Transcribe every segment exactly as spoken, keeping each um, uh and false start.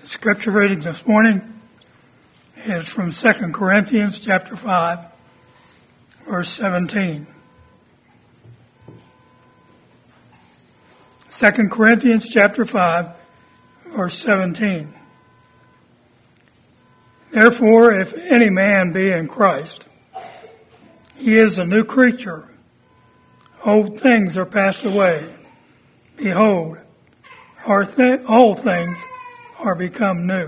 The scripture reading this morning is from Second Corinthians chapter five, verse seventeen. Second Corinthians chapter five, verse seventeen. Therefore, if any man be in Christ, he is a new creature. Old things are passed away. Behold, our th- all things are become new.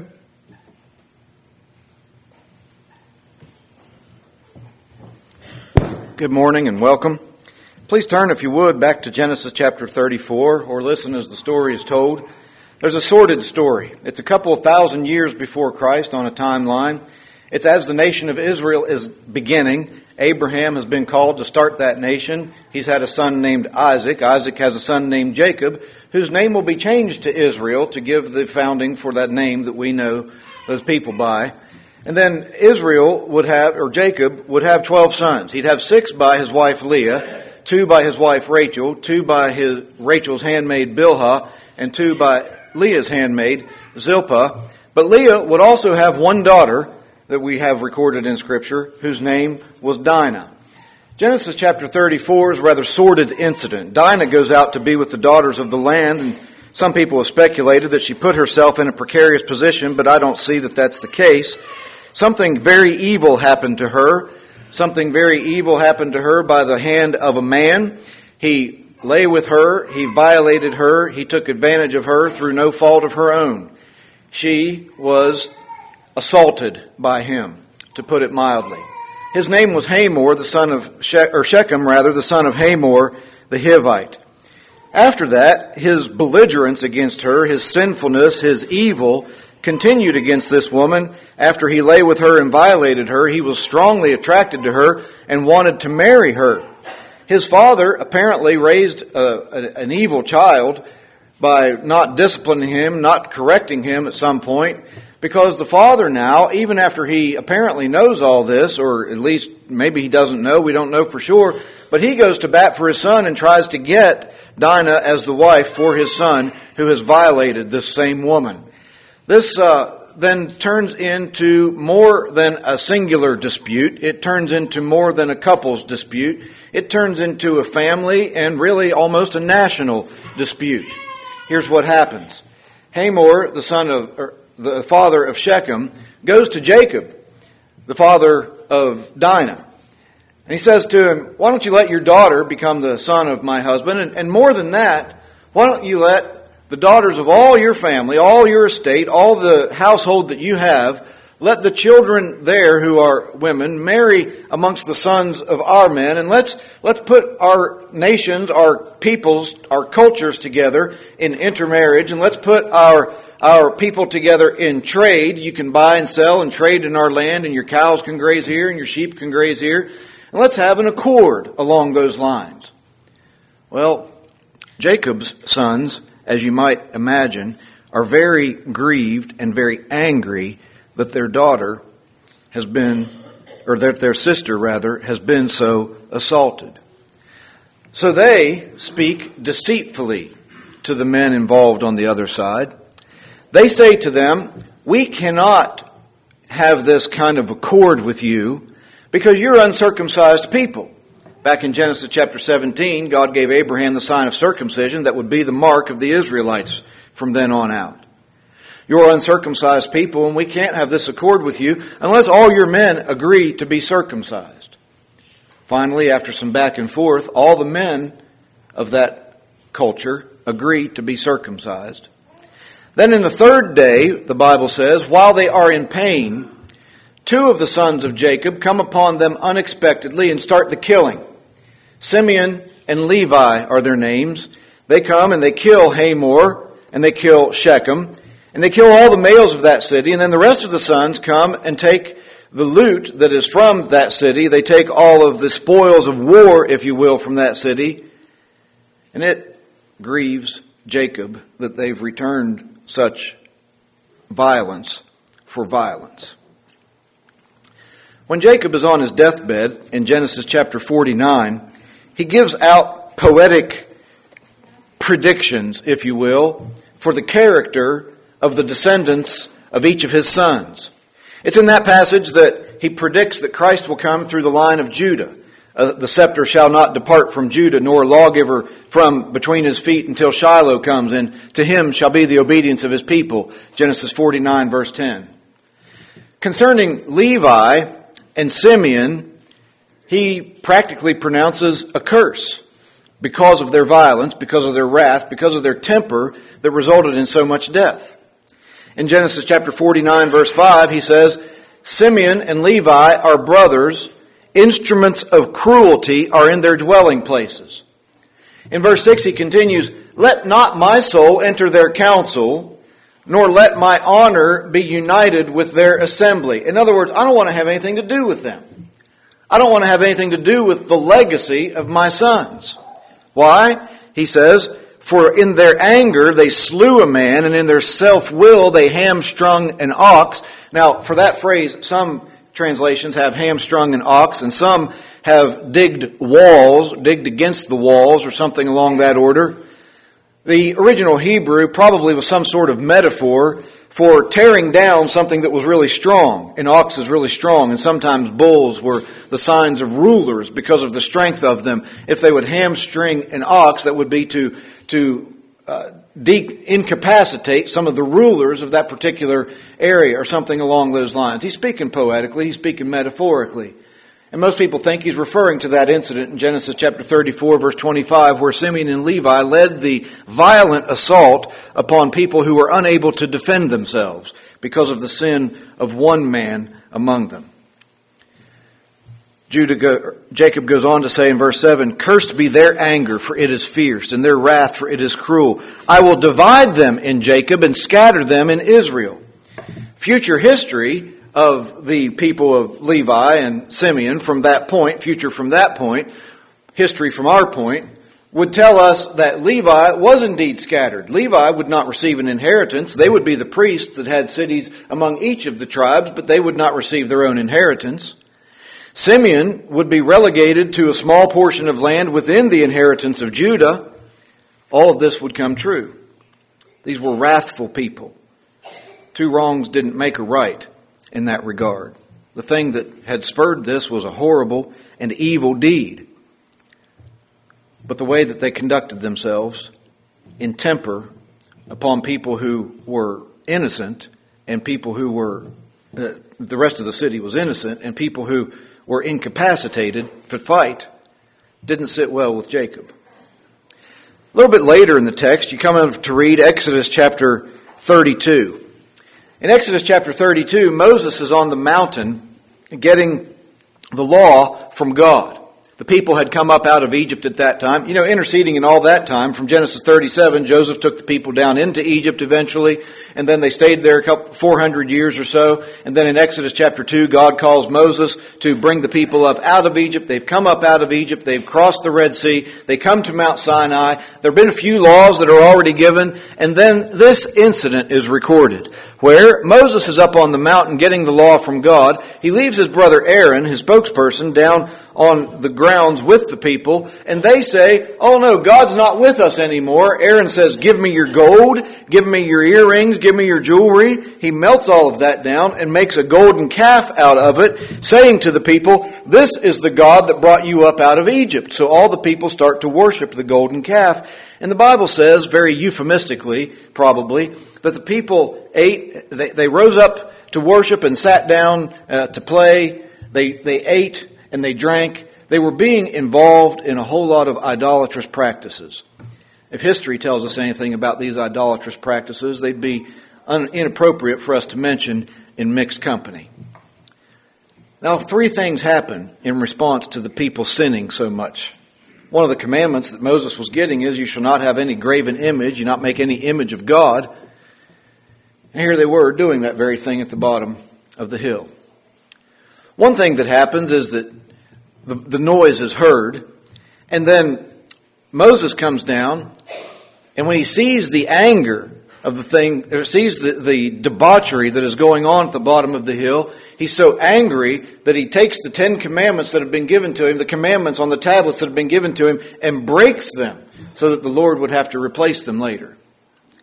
Good morning and welcome. Please turn, if you would, back to Genesis chapter thirty-four, or listen as the story is told. There's a sordid story. It's a couple of thousand years before Christ on a timeline. It's as the nation of Israel is beginning. Abraham has been called to start that nation. He's had a son named Isaac. Isaac has a son named Jacob, whose name will be changed to Israel to give the founding for that name that we know those people by. And then Israel would have, or Jacob would have twelve sons. He'd have six by his wife Leah, two by his wife Rachel, two by his Rachel's handmaid Bilhah, and two by Leah's handmaid Zilpah. But Leah would also have one daughter that we have recorded in Scripture, whose name was Dinah. Genesis chapter thirty-four is a rather sordid incident. Dinah goes out to be with the daughters of the land, and some people have speculated that she put herself in a precarious position, but I don't see that that's the case. Something very evil happened to her. Something very evil happened to her by the hand of a man. He lay with her, he violated her, he took advantage of her through no fault of her own. She was assaulted by him, to put it mildly. His name was Hamor, the son of she- or Shechem, rather, the son of Hamor, the Hivite. After that, his belligerence against her, his sinfulness, his evil, continued against this woman. After he lay with her and violated her, he was strongly attracted to her and wanted to marry her. His father apparently raised a, a, an evil child by not disciplining him, not correcting him at some point, because the father now, even after he apparently knows all this, or at least maybe he doesn't know, we don't know for sure, but he goes to bat for his son and tries to get Dinah as the wife for his son who has violated this same woman. This uh, then turns into more than a singular dispute. It turns into more than a couple's dispute. It turns into a family and really almost a national dispute. Here's what happens. Hamor, the son of, or the father of Shechem, goes to Jacob, the father of Dinah. And he says to him, why don't you let your daughter become the son of my husband? And, and more than that, why don't you let the daughters of all your family, all your estate, all the household that you have, let the children there who are women marry amongst the sons of our men, and let's let's put our nations, our peoples, our cultures together in intermarriage, and let's put our our people together in trade. You can buy and sell and trade in our land, and your cows can graze here and your sheep can graze here, and let's have an accord along those lines. Well, Jacob's sons, as you might imagine, are very grieved and very angry that their daughter has been, or that their sister rather, has been so assaulted. So they speak deceitfully to the men involved on the other side. They say to them, we cannot have this kind of accord with you because you're uncircumcised people. Back in Genesis chapter seventeen, God gave Abraham the sign of circumcision that would be the mark of the Israelites from then on out. You're uncircumcised people, and we can't have this accord with you unless all your men agree to be circumcised. Finally, after some back and forth, all the men of that culture agree to be circumcised. Then in the third day, the Bible says, while they are in pain, two of the sons of Jacob come upon them unexpectedly and start the killing. Simeon and Levi are their names. They come and they kill Hamor and they kill Shechem. And they kill all the males of that city, and then the rest of the sons come and take the loot that is from that city. They take all of the spoils of war, if you will, from that city. And it grieves Jacob that they've returned such violence for violence. When Jacob is on his deathbed in Genesis chapter forty-nine, he gives out poetic predictions, if you will, for the character of the descendants of each of his sons. It's in that passage that he predicts that Christ will come through the line of Judah. Uh, the scepter shall not depart from Judah, nor a lawgiver from between his feet until Shiloh comes, and to him shall be the obedience of his people. Genesis forty-nine, verse ten. Concerning Levi and Simeon, he practically pronounces a curse because of their violence, because of their wrath, because of their temper that resulted in so much death. In Genesis chapter forty-nine, verse five, he says, Simeon and Levi are brothers. Instruments of cruelty are in their dwelling places. In verse six he continues, let not my soul enter their council, nor let my honor be united with their assembly. In other words, I don't want to have anything to do with them. I don't want to have anything to do with the legacy of my sons. Why? He says, for in their anger they slew a man, and in their self-will they hamstrung an ox. Now, for that phrase, some translations have hamstrung an ox, and some have digged walls, digged against the walls, or something along that order. The original Hebrew probably was some sort of metaphor for tearing down something that was really strong. An ox is really strong, and sometimes bulls were the signs of rulers because of the strength of them. If they would hamstring an ox, that would be to to uh, de- incapacitate some of the rulers of that particular area, or something along those lines. He's speaking poetically, he's speaking metaphorically. And most people think he's referring to that incident in Genesis chapter thirty-four, verse twenty-five, where Simeon and Levi led the violent assault upon people who were unable to defend themselves because of the sin of one man among them. Judah go, Jacob goes on to say in verse seven, cursed be their anger, for it is fierce, and their wrath, for it is cruel. I will divide them in Jacob and scatter them in Israel. Future history of the people of Levi and Simeon from that point, future from that point, history from our point, would tell us that Levi was indeed scattered. Levi would not receive an inheritance. They would be the priests that had cities among each of the tribes, but they would not receive their own inheritance. Simeon would be relegated to a small portion of land within the inheritance of Judah. All of this would come true. These were wrathful people. Two wrongs didn't make a right in that regard. The thing that had spurred this was a horrible and evil deed. But the way that they conducted themselves in temper upon people who were innocent, and people who were, uh, the rest of the city was innocent, and people who were incapacitated for fight, didn't sit well with Jacob. A little bit later in the text, you come to read Exodus chapter thirty-two. In Exodus chapter thirty-two, Moses is on the mountain getting the law from God. The people had come up out of Egypt at that time. You know, interceding in all that time, from Genesis thirty-seven, Joseph took the people down into Egypt eventually, and then they stayed there a couple, four hundred years or so. And then in Exodus chapter two, God calls Moses to bring the people up out of Egypt. They've come up out of Egypt. They've crossed the Red Sea. They come to Mount Sinai. There have been a few laws that are already given. And then this incident is recorded, where Moses is up on the mountain getting the law from God. He leaves his brother Aaron, his spokesperson, down on the grounds with the people, and they say, oh no, God's not with us anymore. Aaron says, give me your gold, give me your earrings, give me your jewelry. He melts all of that down and makes a golden calf out of it, saying to the people, this is the God that brought you up out of Egypt. So all the people start to worship the golden calf. And the Bible says, very euphemistically, probably, that the people ate, they, they rose up to worship and sat down uh, to play. They, they ate and they drank. They were being involved in a whole lot of idolatrous practices. If history tells us anything about these idolatrous practices, they'd be un- inappropriate for us to mention in mixed company. Now, three things happen in response to the people sinning so much. One of the commandments that Moses was getting is, you shall not have any graven image, you not make any image of God. And here they were doing that very thing at the bottom of the hill. One thing that happens is that the, the noise is heard, and then Moses comes down, and when he sees the anger of the thing, or sees the, the debauchery that is going on at the bottom of the hill, he's so angry that he takes the Ten Commandments that have been given to him, the commandments on the tablets that have been given to him, and breaks them so that the Lord would have to replace them later.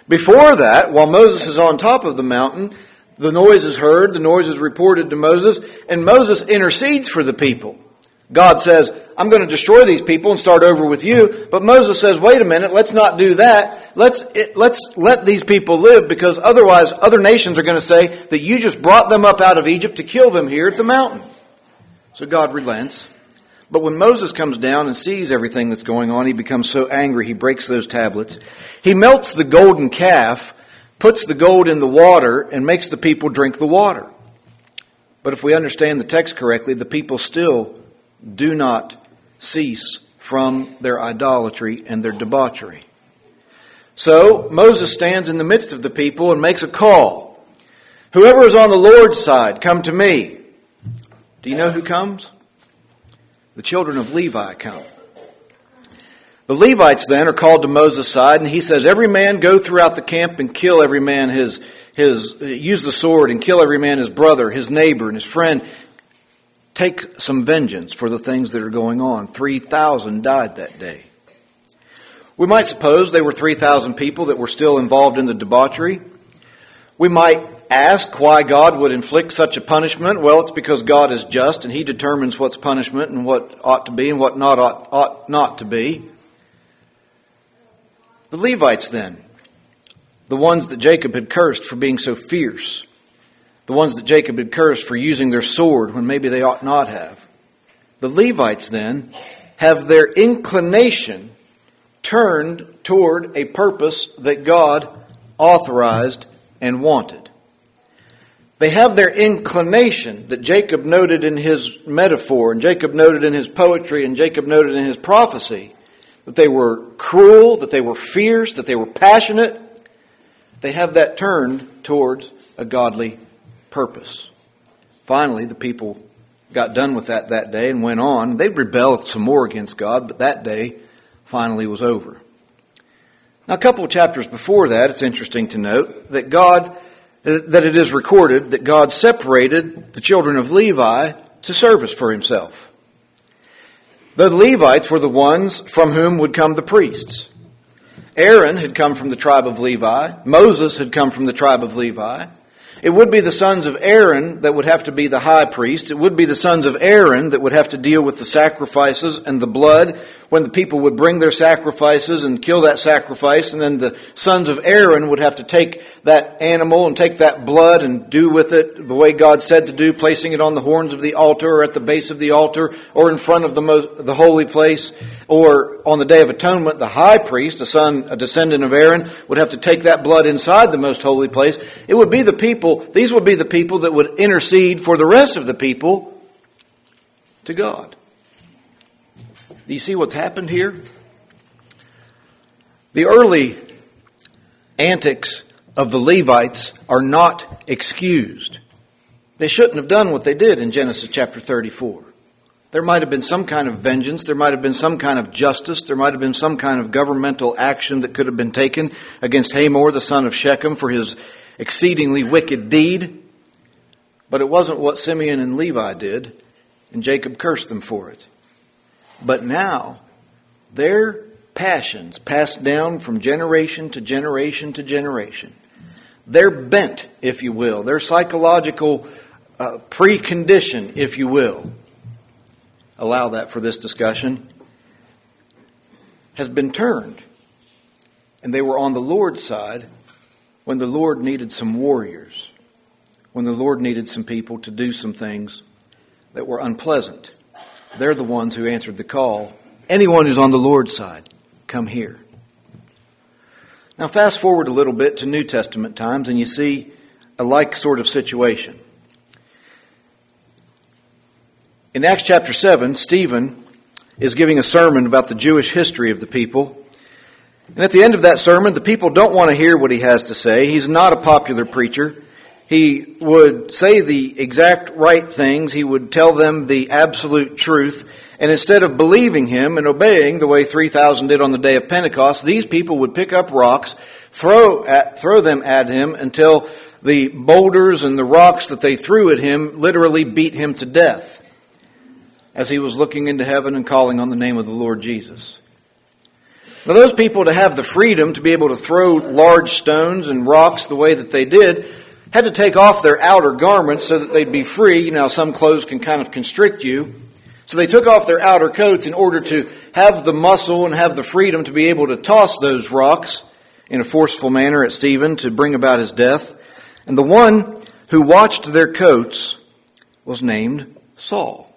Before that, while Moses is on top of the mountain, the noise is heard, the noise is reported to Moses, and Moses intercedes for the people. God says, I'm going to destroy these people and start over with you. But Moses says, wait a minute, let's not do that. Let's, let's let these people live, because otherwise other nations are going to say that you just brought them up out of Egypt to kill them here at the mountain. So God relents. But when Moses comes down and sees everything that's going on, he becomes so angry he breaks those tablets. He melts the golden calf, puts the gold in the water, and makes the people drink the water. But if we understand the text correctly, the people still do not cease from their idolatry and their debauchery. So Moses stands in the midst of the people and makes a call. Whoever is on the Lord's side, come to me. Do you know who comes? The children of Levi come. The Levites then are called to Moses' side, and he says, every man go throughout the camp and kill every man his, his, use the sword and kill every man his brother, his neighbor, and his friend. Take some vengeance for the things that are going on. three thousand died that day. We might suppose they were three thousand people that were still involved in the debauchery. We might ask why God would inflict such a punishment. Well, it's because God is just and He determines what's punishment and what ought to be and what not ought, ought not to be. The Levites then, the ones that Jacob had cursed for being so fierce, the ones that Jacob had cursed for using their sword when maybe they ought not have. The Levites then have their inclination turned toward a purpose that God authorized and wanted. They have their inclination that Jacob noted in his metaphor, and Jacob noted in his poetry, and Jacob noted in his prophecy, that they were cruel, that they were fierce, that they were passionate. They have that turned towards a godly purpose. Finally, the people got done with that that day and went on. They'd rebelled some more against God, but that day finally was over. Now, a couple of chapters before that, it's interesting to note that God, that it is recorded that God separated the children of Levi to service for Himself. The Levites were the ones from whom would come the priests. Aaron had come from the tribe of Levi. Moses had come from the tribe of Levi. It would be the sons of Aaron that would have to be the high priest. It would be the sons of Aaron that would have to deal with the sacrifices and the blood when the people would bring their sacrifices and kill that sacrifice. And then the sons of Aaron would have to take that animal and take that blood and do with it the way God said to do, placing it on the horns of the altar or at the base of the altar or in front of the most, the holy place. Or on the Day of Atonement, the high priest, a son, a descendant of Aaron, would have to take that blood inside the most holy place. It would be the people, these would be the people that would intercede for the rest of the people to God. Do you see what's happened here? The early antics of the Levites are not excused. They shouldn't have done what they did in Genesis chapter thirty-four. There might have been some kind of vengeance. There might have been some kind of justice. There might have been some kind of governmental action that could have been taken against Hamor, the son of Shechem, for his exceedingly wicked deed. But it wasn't what Simeon and Levi did, and Jacob cursed them for it. But now, their passions passed down from generation to generation to generation. Their bent, if you will, their psychological uh, precondition, if you will, allow that for this discussion, has been turned. And they were on the Lord's side when the Lord needed some warriors, when the Lord needed some people to do some things that were unpleasant. They're the ones who answered the call. Anyone who's on the Lord's side, come here. Now fast forward a little bit to New Testament times and you see a like sort of situation. In Acts chapter seven, Stephen is giving a sermon about the Jewish history of the people. And at the end of that sermon, the people don't want to hear what he has to say. He's not a popular preacher. He would say the exact right things. He would tell them the absolute truth. And instead of believing him and obeying the way three thousand did on the day of Pentecost, these people would pick up rocks, throw at, throw them at him until the boulders and the rocks that they threw at him literally beat him to death as he was looking into heaven and calling on the name of the Lord Jesus. Now those people, to have the freedom to be able to throw large stones and rocks the way that they did, had to take off their outer garments so that they'd be free. You know, some clothes can kind of constrict you. So they took off their outer coats in order to have the muscle and have the freedom to be able to toss those rocks in a forceful manner at Stephen to bring about his death. And the one who watched their coats was named Saul.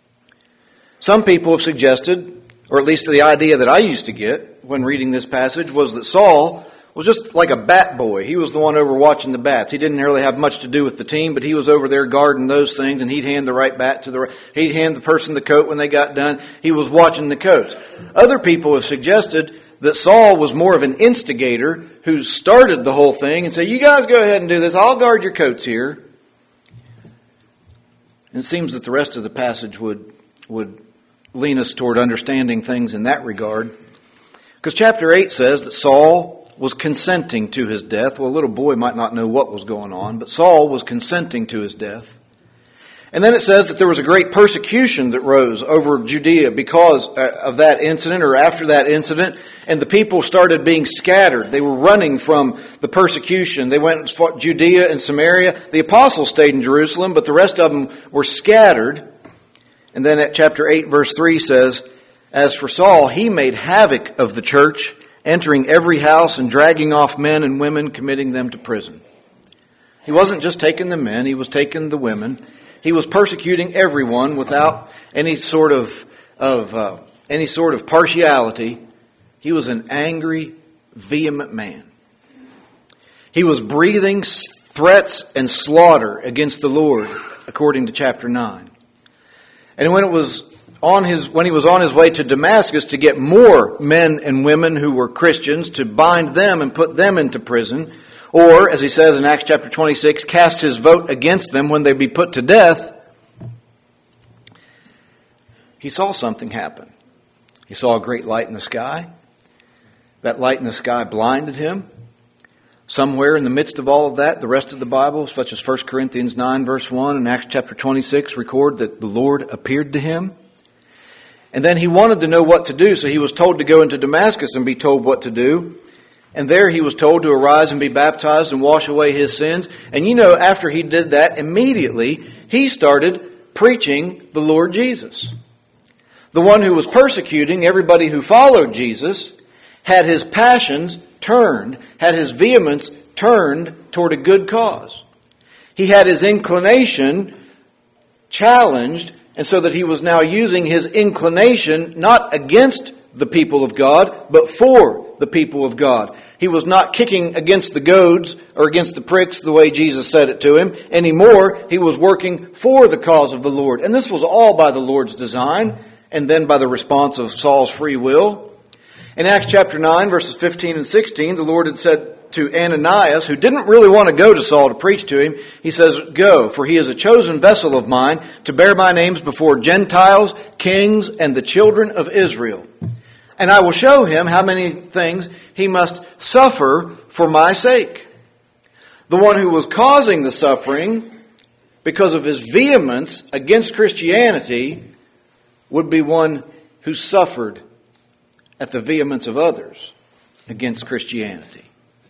Some people have suggested, or at least the idea that I used to get when reading this passage, was that Saul was just like a bat boy. He was the one over watching the bats. He didn't really have much to do with the team, but he was over there guarding those things, and he'd hand the right bat to the right. He'd hand the person the coat when they got done. He was watching the coats. Other people have suggested that Saul was more of an instigator who started the whole thing and said, you guys go ahead and do this. I'll guard your coats here. And it seems that the rest of the passage would, would lean us toward understanding things in that regard. Because chapter eight says that Saul was consenting to his death. Well, a little boy might not know what was going on, but Saul was consenting to his death. And then it says that there was a great persecution that rose over Judea because of that incident, or after that incident, and the people started being scattered. They were running from the persecution. They went to Judea and Samaria. The apostles stayed in Jerusalem, but the rest of them were scattered. And then at chapter eight, verse three says, as for Saul, he made havoc of the church, entering every house and dragging off men and women, committing them to prison. He wasn't just taking the men, he was taking the women. He was persecuting everyone without any sort of, of uh, any sort of partiality. He was an angry, vehement man. He was breathing threats and slaughter against the Lord, according to chapter nine. And when it was on his, when he was on his way to Damascus to get more men and women who were Christians, to bind them and put them into prison, or, as he says in Acts chapter twenty-six, cast his vote against them when they be put to death, he saw something happen. He saw a great light in the sky. That light in the sky blinded him. Somewhere in the midst of all of that, the rest of the Bible, such as First Corinthians nine verse one and Acts chapter twenty-six, record that the Lord appeared to him. And then he wanted to know what to do, so he was told to go into Damascus and be told what to do. And there he was told to arise and be baptized and wash away his sins. And you know, after he did that, immediately he started preaching the Lord Jesus. The one who was persecuting everybody who followed Jesus had his passions turned, had his vehemence turned toward a good cause. He had his inclination challenged, and so that he was now using his inclination not against the people of God, but for the people of God. He was not kicking against the goads or against the pricks the way Jesus said it to him anymore. He was working for the cause of the Lord. And this was all by the Lord's design, and then by the response of Saul's free will. In Acts chapter nine, verses fifteen and sixteen, the Lord had said to Ananias, who didn't really want to go to Saul to preach to him, he says, go, for he is a chosen vessel of mine to bear my names before Gentiles, kings, and the children of Israel. And I will show him how many things he must suffer for my sake. The one who was causing the suffering because of his vehemence against Christianity would be one who suffered at the vehemence of others against Christianity.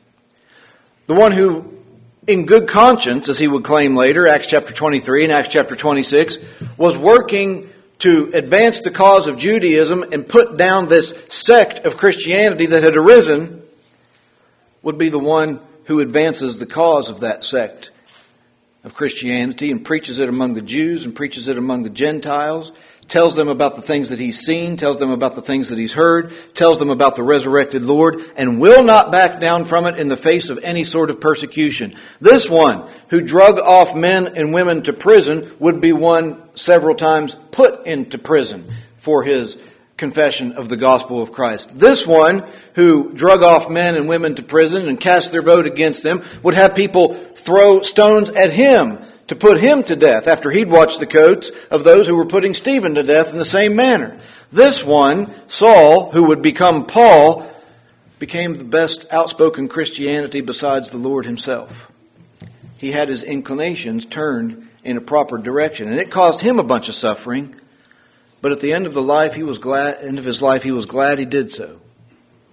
The one who, in good conscience, as he would claim later, Acts chapter twenty-three and Acts chapter twenty-six, was working to advance the cause of Judaism and put down this sect of Christianity that had arisen, would be the one who advances the cause of that sect of Christianity and preaches it among the Jews and preaches it among the Gentiles, tells them about the things that he's seen, tells them about the things that he's heard, tells them about the resurrected Lord, and will not back down from it in the face of any sort of persecution. This one who drug off men and women to prison would be one several times put into prison for his confession of the gospel of Christ. This one who drug off men and women to prison and cast their vote against them would have people throw stones at him to put him to death after he'd watched the coats of those who were putting Stephen to death in the same manner. This one, Saul, who would become Paul, became the best outspoken Christianity besides the Lord himself. He had his inclinations turned in a proper direction, and it caused him a bunch of suffering. But at the end of the life, he was glad. End of his life, he was glad he did so,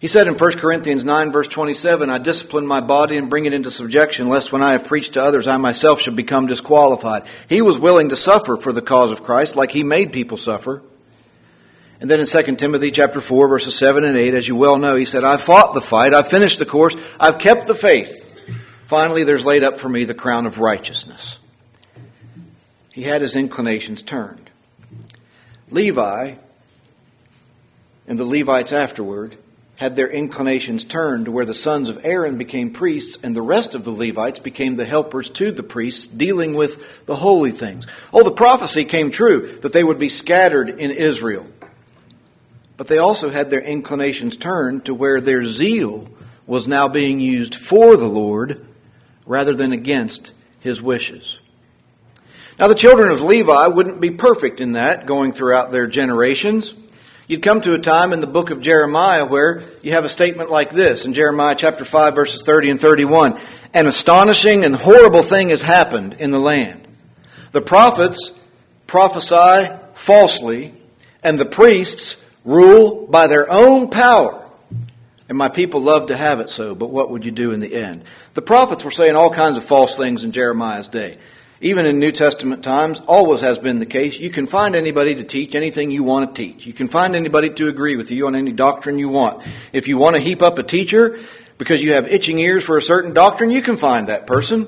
He said in First Corinthians nine, verse twenty-seven, I discipline my body and bring it into subjection, lest when I have preached to others, I myself should become disqualified. He was willing to suffer for the cause of Christ, like he made people suffer. And then in Second Timothy chapter four, verses seven and eight, as you well know, he said, I fought the fight, I've finished the course, I've kept the faith. Finally, there's laid up for me the crown of righteousness. He had his inclinations turned. Levi, and the Levites afterward, had their inclinations turned to where the sons of Aaron became priests and the rest of the Levites became the helpers to the priests dealing with the holy things. Oh, the prophecy came true that they would be scattered in Israel. But they also had their inclinations turned to where their zeal was now being used for the Lord rather than against his wishes. Now the children of Levi wouldn't be perfect in that going throughout their generations. You'd come to a time in the book of Jeremiah where you have a statement like this in Jeremiah chapter five, verses thirty and thirty-one. An astonishing and horrible thing has happened in the land. The prophets prophesy falsely, and the priests rule by their own power. And my people love to have it so, but what would you do in the end? The prophets were saying all kinds of false things in Jeremiah's day. Even in New Testament times, always has been the case. You can find anybody to teach anything you want to teach. You can find anybody to agree with you on any doctrine you want. If you want to heap up a teacher because you have itching ears for a certain doctrine, you can find that person.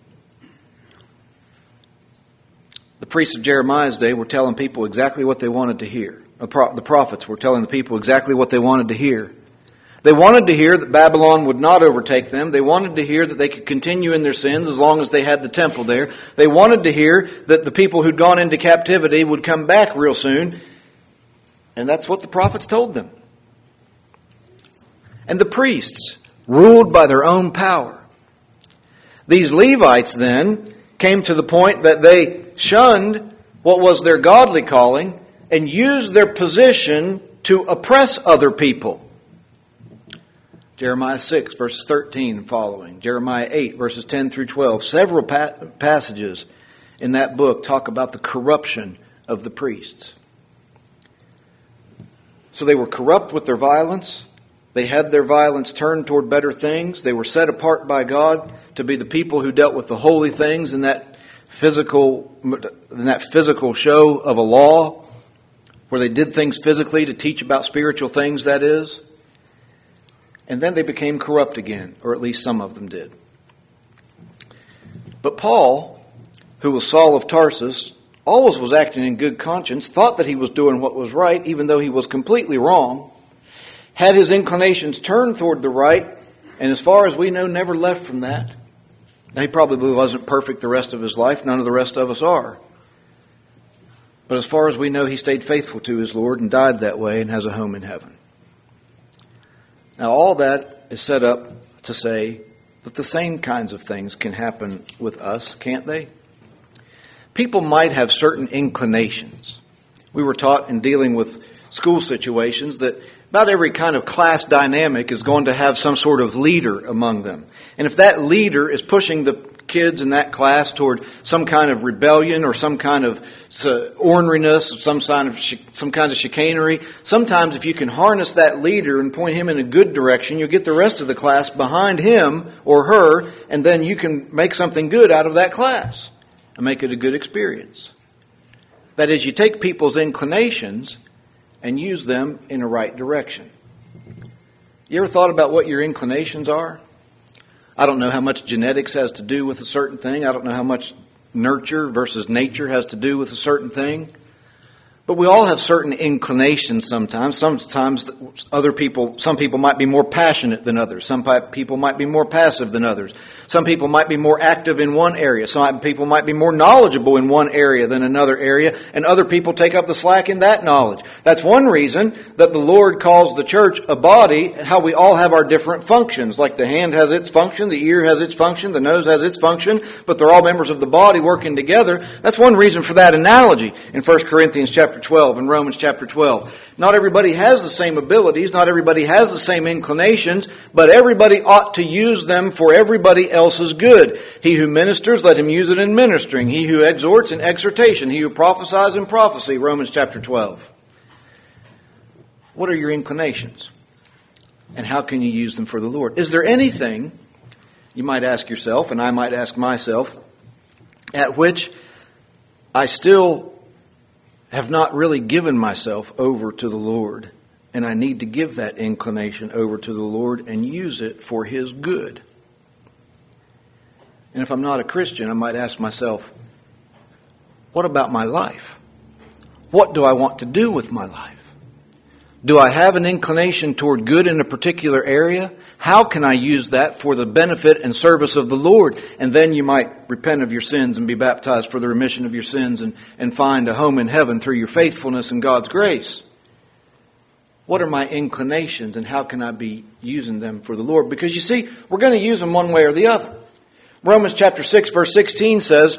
The priests of Jeremiah's day were telling people exactly what they wanted to hear. The prophets were telling the people exactly what they wanted to hear. They wanted to hear that Babylon would not overtake them. They wanted to hear that they could continue in their sins as long as they had the temple there. They wanted to hear that the people who'd gone into captivity would come back real soon. And that's what the prophets told them. And the priests ruled by their own power. These Levites then came to the point that they shunned what was their godly calling and used their position to oppress other people. Jeremiah six, verses thirteen and following. Jeremiah eight, verses ten through twelve. Several pa- passages in that book talk about the corruption of the priests. So they were corrupt with their violence. They had their violence turned toward better things. They were set apart by God to be the people who dealt with the holy things in that physical, in that physical show of a law, where they did things physically to teach about spiritual things, that is. And then they became corrupt again, or at least some of them did. But Paul, who was Saul of Tarsus, always was acting in good conscience, thought that he was doing what was right, even though he was completely wrong, had his inclinations turned toward the right, and as far as we know, never left from that. Now, he probably wasn't perfect the rest of his life. None of the rest of us are. But as far as we know, he stayed faithful to his Lord and died that way and has a home in heaven. Now, all that is set up to say that the same kinds of things can happen with us, can't they? People might have certain inclinations. We were taught in dealing with school situations that about every kind of class dynamic is going to have some sort of leader among them. And if that leader is pushing the kids in that class toward some kind of rebellion or some kind of uh, orneriness, some kind of ch- some kind of chicanery, sometimes if you can harness that leader and point him in a good direction, you'll get the rest of the class behind him or her, and then you can make something good out of that class and make it a good experience. That is, you take people's inclinations and use them in a right direction. You ever thought about what your inclinations are? I don't know how much genetics has to do with a certain thing. I don't know how much nurture versus nature has to do with a certain thing. But we all have certain inclinations sometimes. Sometimes other people, some people might be more passionate than others. Some people might be more passive than others. Some people might be more active in one area. Some people might be more knowledgeable in one area than another area. And other people take up the slack in that knowledge. That's one reason that the Lord calls the church a body, and how we all have our different functions. Like the hand has its function, the ear has its function, the nose has its function, but they're all members of the body working together. That's one reason for that analogy in First Corinthians chapter twelve and Romans chapter twelve. Not everybody has the same abilities, not everybody has the same inclinations, but everybody ought to use them for everybody else's good. He who ministers, let him use it in ministering. He who exhorts, in exhortation. He who prophesies, in prophecy. Romans chapter twelve. What are your inclinations? and how can you use them for the Lord? Is there anything, you might ask yourself, and I might ask myself, at which I still have not really given myself over to the Lord, and I need to give that inclination over to the Lord and use it for His good? And if I'm not a Christian, I might ask myself, what about my life? What do I want to do with my life? Do I have an inclination toward good in a particular area? How can I use that for the benefit and service of the Lord? And then you might repent of your sins and be baptized for the remission of your sins and, and find a home in heaven through your faithfulness and God's grace. What are my inclinations and how can I be using them for the Lord? Because you see, we're going to use them one way or the other. Romans chapter six verse sixteen says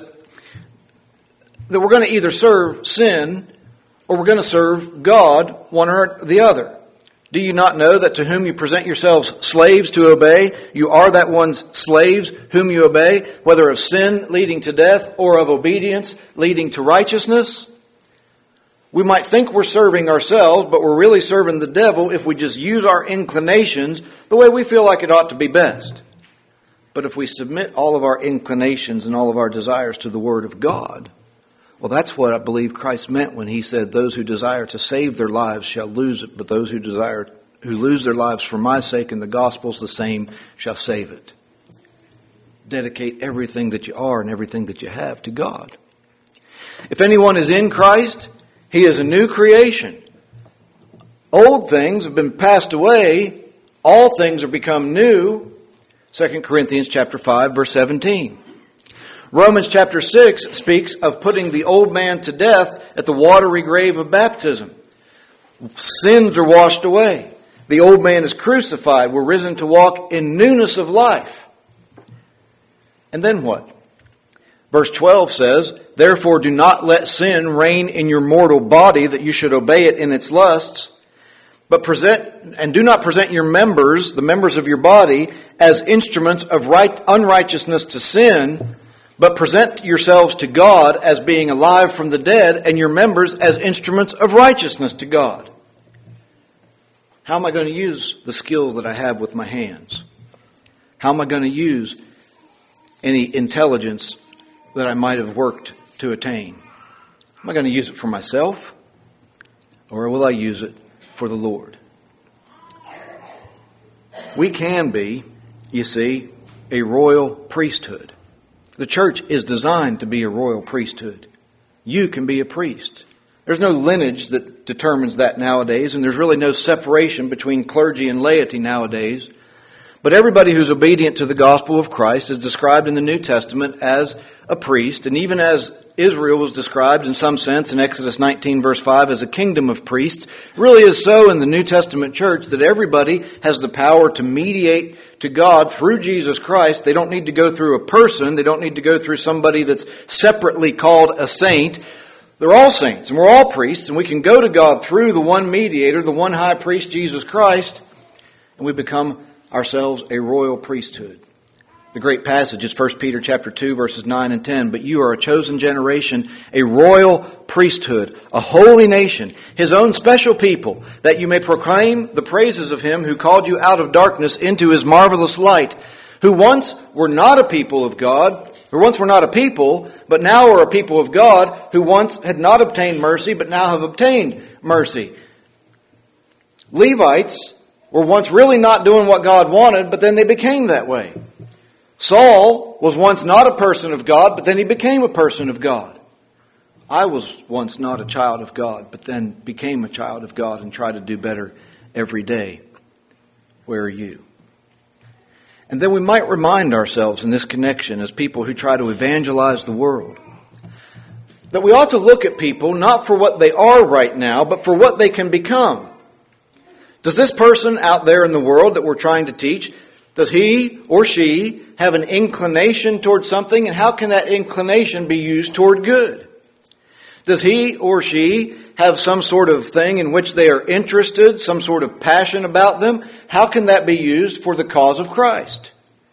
that we're going to either serve sin or we're going to serve God, one or the other. Do you not know that to whom you present yourselves slaves to obey, you are that one's slaves whom you obey, whether of sin leading to death or of obedience leading to righteousness? We might think we're serving ourselves, but we're really serving the devil if we just use our inclinations the way we feel like it ought to be best. But if we submit all of our inclinations and all of our desires to the Word of God, well, that's what I believe Christ meant when He said, those who desire to save their lives shall lose it, but those who desire who lose their lives for my sake and the gospel's the same shall save it. Dedicate everything that you are and everything that you have to God. If anyone is in Christ, he is a new creation. Old things have been passed away. All things are become new. Second Corinthians chapter five, verse seventeen. Romans chapter six speaks of putting the old man to death at the watery grave of baptism. Sins are washed away. The old man is crucified. We're risen to walk in newness of life. And then what? Verse twelve says, therefore do not let sin reign in your mortal body that you should obey it in its lusts, but present, and do not present your members, the members of your body, as instruments of right, unrighteousness to sin, but present yourselves to God as being alive from the dead, and your members as instruments of righteousness to God. How am I going to use the skills that I have with my hands? How am I going to use any intelligence that I might have worked to attain? Am I going to use it for myself? Or will I use it for the Lord? We can be, you see, a royal priesthood. The church is designed to be a royal priesthood. You can be a priest. There's no lineage that determines that nowadays, and there's really no separation between clergy and laity nowadays. But everybody who's obedient to the gospel of Christ is described in the New Testament as a priest, and even as Israel was described in some sense in Exodus nineteen verse five as a kingdom of priests, it really is so in the New Testament church that everybody has the power to mediate to God through Jesus Christ. They don't need to go through a person. They don't need to go through somebody that's separately called a saint. They're all saints and we're all priests, and we can go to God through the one mediator, the one high priest, Jesus Christ, and we become ourselves a royal priesthood. The great passage is First Peter chapter two, verses nine and ten. But you are a chosen generation, a royal priesthood, a holy nation, His own special people, that you may proclaim the praises of Him who called you out of darkness into His marvelous light, who once were not a people of God, who once were not a people, but now are a people of God, who once had not obtained mercy, but now have obtained mercy. Levites were once really not doing what God wanted, but then they became that way. Saul was once not a person of God, but then he became a person of God. I was once not a child of God, but then became a child of God and try to do better every day. Where are you? And then we might remind ourselves in this connection as people who try to evangelize the world that we ought to look at people not for what they are right now, but for what they can become. Does this person out there in the world that we're trying to teach, does he or she have an inclination toward something? And how can that inclination be used toward good? Does he or she have some sort of thing in which they are interested, some sort of passion about them? How can that be used for the cause of Christ?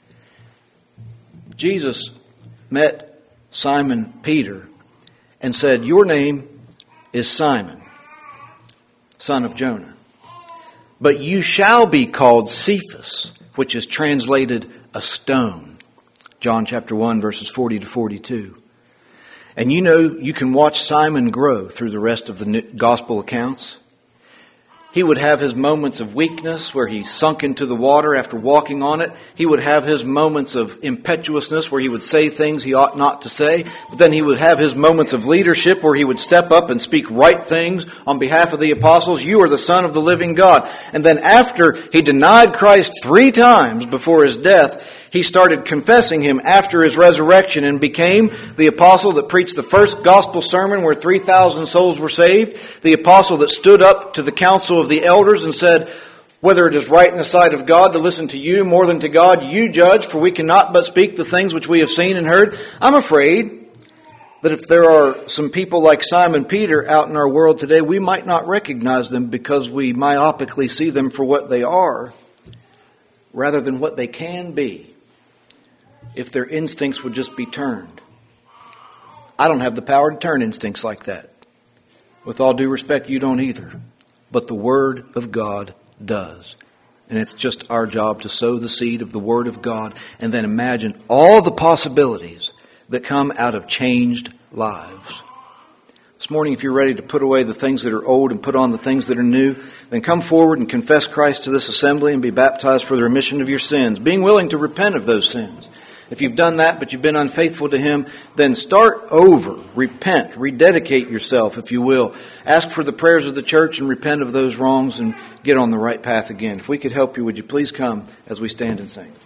Jesus met Simon Peter and said, your name is Simon, son of Jonah. but you shall be called Cephas, which is translated a stone. John chapter one, verses forty to forty-two. And you know, you can watch Simon grow through the rest of the gospel accounts. He would have his moments of weakness where he sunk into the water after walking on it. He would have his moments of impetuousness where he would say things he ought not to say. But then he would have his moments of leadership where he would step up and speak right things on behalf of the apostles. You are the Son of the living God. And then after he denied Christ three times before his death, he started confessing him after his resurrection and became the apostle that preached the first gospel sermon where three thousand souls were saved. The apostle that stood up to the council of the elders and said, whether it is right in the sight of God to listen to you more than to God, you judge, for we cannot but speak the things which we have seen and heard. I'm afraid that if there are some people like Simon Peter out in our world today, we might not recognize them because we myopically see them for what they are rather than what they can be if their instincts would just be turned. I don't have the power to turn instincts like that. With all due respect, you don't either. But the Word of God does. And it's just our job to sow the seed of the Word of God and then imagine all the possibilities that come out of changed lives. This morning, if you're ready to put away the things that are old and put on the things that are new, then come forward and confess Christ to this assembly and be baptized for the remission of your sins, being willing to repent of those sins. If you've done that, but you've been unfaithful to Him, then start over. Repent. Rededicate yourself, if you will. Ask for the prayers of the church and repent of those wrongs and get on the right path again. If we could help you, would you please come as we stand and sing?